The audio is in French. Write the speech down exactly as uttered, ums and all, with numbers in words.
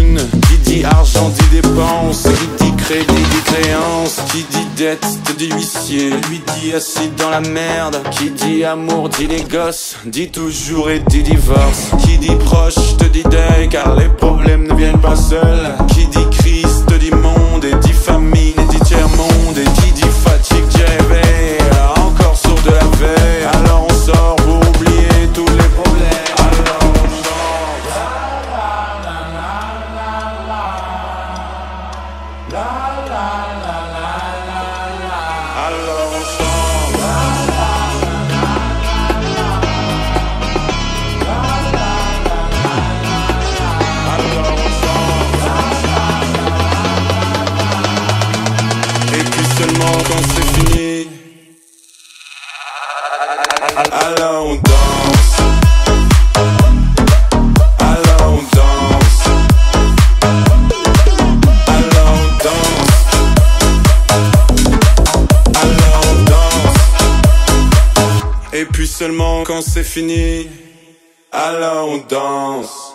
thune, qui dit argent dit dépense, qui dit crédit dit créance, qui dit dette te dit huissier, lui dit assis dans la merde, qui dit amour dit les gosses, dit toujours et dit divorce, qui dit proche te dit deuil car les problèmes ne viennent pas seuls, qui dit crise te dit monde et dit famine et dit tiers-monde, et qui dit fatigue dit réveil, encore sourd de la veille, alors on sort pour oublier tous les problèmes, alors on chante. Alors on chante. Alors on chante. Et puis seulement quand c'est fini, alors on danse. Alors on danse. Alors on danse. Alors on danse. Et puis seulement quand c'est fini, alors on danse.